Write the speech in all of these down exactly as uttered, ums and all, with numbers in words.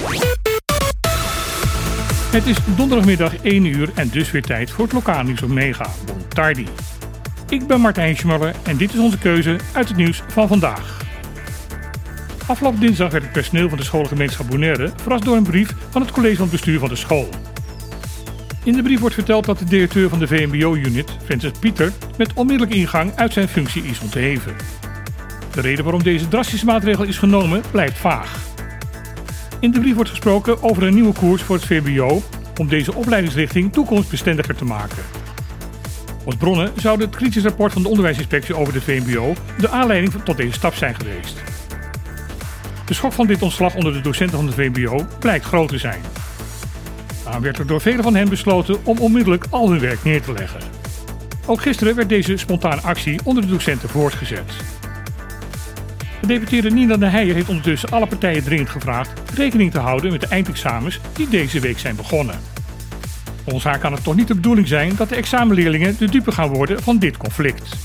Het is donderdagmiddag één uur en dus weer tijd voor het lokaal nieuws op Mega. Bon tardi. Ik ben Martijn Schmuller en dit is onze keuze uit het nieuws van vandaag. Afgelopen dinsdag werd het personeel van de scholengemeenschap Bonaire verrast door een brief van het college van het bestuur van de school. In de brief wordt verteld dat de directeur van de V M B O-unit, Francis Pieter, met onmiddellijke ingang uit zijn functie is ontheven. De reden waarom deze drastische maatregel is genomen blijft vaag. In de brief wordt gesproken over een nieuwe koers voor het V M B O om deze opleidingsrichting toekomstbestendiger te maken. Volgens bronnen zou het kritisch rapport van de onderwijsinspectie over de V M B O de aanleiding tot deze stap zijn geweest. De schok van dit ontslag onder de docenten van de V M B O blijkt groot te zijn. Daarom werd er door velen van hen besloten om onmiddellijk al hun werk neer te leggen. Ook gisteren werd deze spontane actie onder de docenten voortgezet. De deputeerde Nina de Heijer heeft ondertussen alle partijen dringend gevraagd rekening te houden met de eindexamens die deze week zijn begonnen. Volgens haar kan het toch niet de bedoeling zijn dat de examenleerlingen de dupe gaan worden van dit conflict.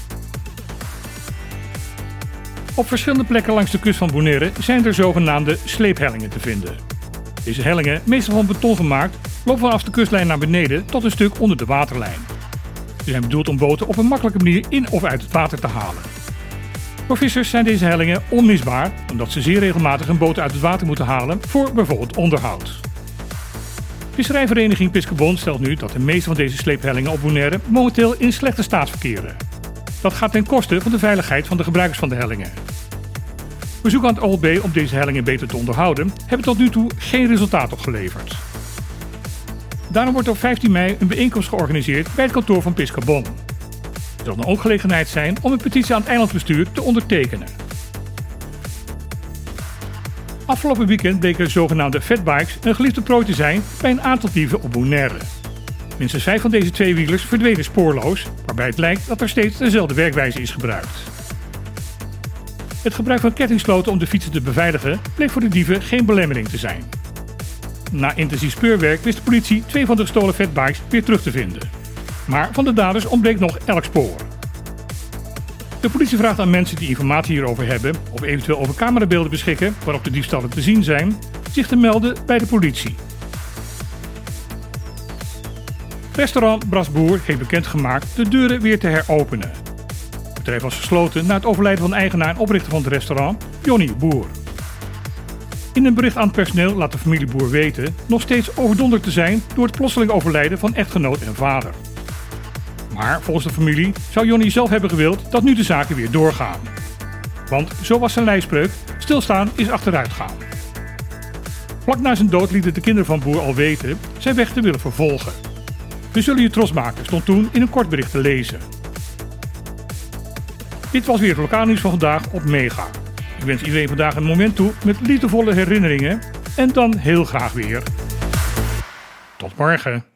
Op verschillende plekken langs de kust van Bonaire zijn er zogenaamde sleephellingen te vinden. Deze hellingen, meestal van beton gemaakt, lopen vanaf de kustlijn naar beneden tot een stuk onder de waterlijn. Ze zijn bedoeld om boten op een makkelijke manier in of uit het water te halen. Voor vissers zijn deze hellingen onmisbaar, omdat ze zeer regelmatig hun boten uit het water moeten halen voor bijvoorbeeld onderhoud. Visserijvereniging Piscobon stelt nu dat de meeste van deze sleephellingen op Bonaire momenteel in slechte staat verkeren. Dat gaat ten koste van de veiligheid van de gebruikers van de hellingen. Bezoek aan het O L B om deze hellingen beter te onderhouden hebben tot nu toe geen resultaat opgeleverd. Daarom wordt op vijftien mei een bijeenkomst georganiseerd bij het kantoor van Piscobon. Er zal dan ook gelegenheid zijn om een petitie aan het eilandbestuur te ondertekenen. Afgelopen weekend bleken de zogenaamde fatbikes een geliefde prooi te zijn bij een aantal dieven op Bonaire. Minstens vijf van deze tweewielers verdwenen spoorloos, waarbij het lijkt dat er steeds dezelfde werkwijze is gebruikt. Het gebruik van kettingsloten om de fietsen te beveiligen bleek voor de dieven geen belemmering te zijn. Na intensief speurwerk wist de politie twee van de gestolen fatbikes weer terug te vinden. Maar van de daders ontbreekt nog elk spoor. De politie vraagt aan mensen die informatie hierover hebben of eventueel over camerabeelden beschikken waarop de diefstallen te zien zijn, zich te melden bij de politie. Restaurant Brasboer heeft bekendgemaakt de deuren weer te heropenen. Het bedrijf was gesloten na het overlijden van de eigenaar en oprichter van het restaurant, Johnny Boer. In een bericht aan het personeel laat de familie Boer weten nog steeds overdonderd te zijn door het plotseling overlijden van echtgenoot en vader. Maar volgens de familie zou Johnny zelf hebben gewild dat nu de zaken weer doorgaan. Want zo was zijn lijfspreuk: stilstaan is achteruit gaan. Vlak na zijn dood lieten de kinderen van Boer al weten zijn weg te willen vervolgen. We zullen je trots maken, stond toen in een kort bericht te lezen. Dit was weer het lokaal nieuws van vandaag op Mega. Ik wens iedereen vandaag een moment toe met liefdevolle herinneringen en dan heel graag weer. Tot morgen.